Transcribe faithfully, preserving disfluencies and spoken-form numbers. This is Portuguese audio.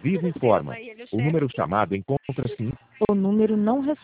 Vivo informa. O número chamado encontra-se em... O número não